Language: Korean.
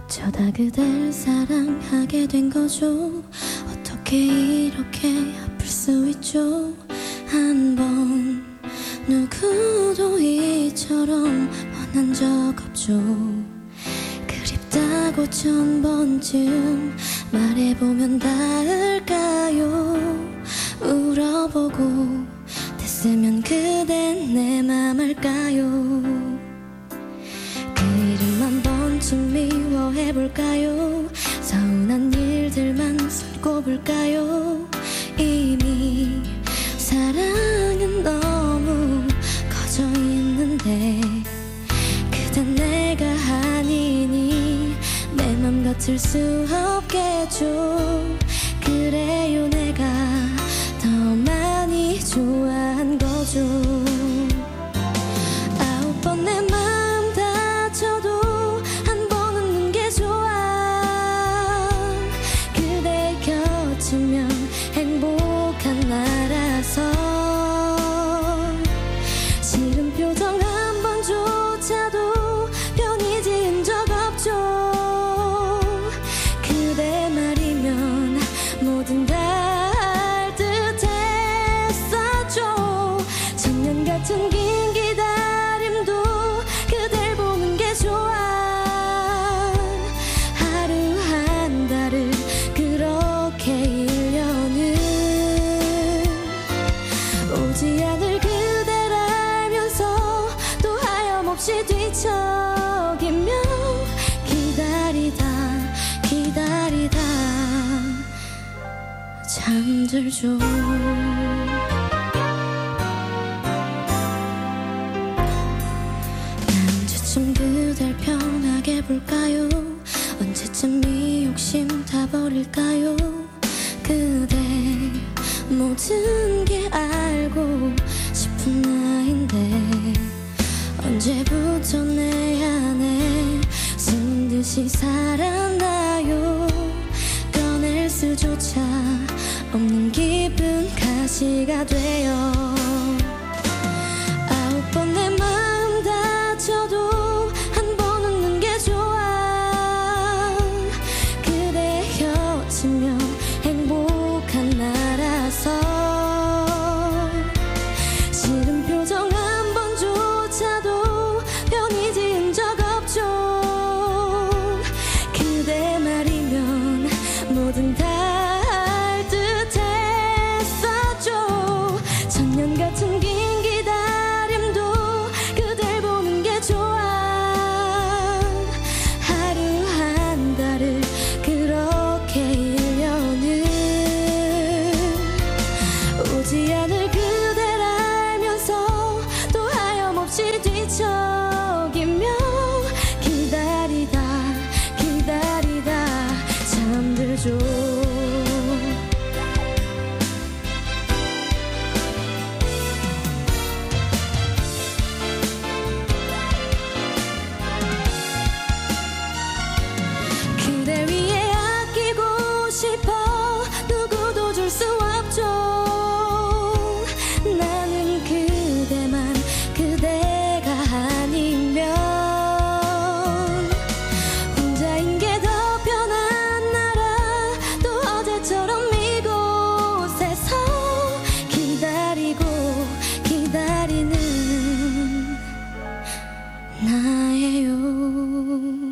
어쩌다 그댈 사랑하게 된 거죠. 어떻게 이렇게 아플 수 있죠. 한 번 누구도 이처럼 원한 적 없죠. 그립다고 1000번쯤 말해보면 닿을까요. 울어보고 됐으면 그댄 내 맘 알까요. 그 이름 한 번쯤 미워해볼까요. 서운한 일들만 손꼽을까요. 이미 사랑은 너무 커져 있는데 그댄 내가 아니니 내 맘 같을 수 없겠죠. 그래요, 내가 더 많이 좋아한 거죠. 9번 내 마음 다쳐도 한 번 웃는 게 좋아. 그대 곁이면 행복한 나라서 싫은 표정 한 번조차도 편히 지은 적 없죠. 그대 말이면 뭐든 다 할 듯했었죠. 천년 같은 긴 기다림도 그댈 보는 게 좋아. 하루 한 달을 그렇게 1년을 오지 않을 그댈 알면서 또 하염없이 뒤척이며 기다리다 기다리다 잠들죠. 언제쯤 그댈 편하게 볼까요. 언제쯤 이 욕심 다 버릴까요. 그대 모든 게 알고 싶은 나인데 언제부터 내 안에 숨 듯이 살았나요. 꺼낼 수조차 없는 기쁜 가시가 되어 9번 내 마음 다쳐도 한 번 웃는 게 좋아. 그대 곁이면 행복한 나라서 싫은 표정 한 번조차도 편히 지은 적 없죠. 그대 말이면 뭐든 다 할 듯했었죠. 천년 같은 긴 기다림도 그댈 보는 게 좋아. 하루 한 달을 그렇게 1년을 오지 않을 그댈 알면서 또 하염없이 뒤척이며 기다리다 기다리다 잠들죠. 그대 위해 아끼고 싶어 누구도 줄 수 없죠. 나는 그대만 그대가 아니면 혼자인 게 더 편한 나라. 또 어제처럼 이곳에서 기다리고 기다리는 나예요.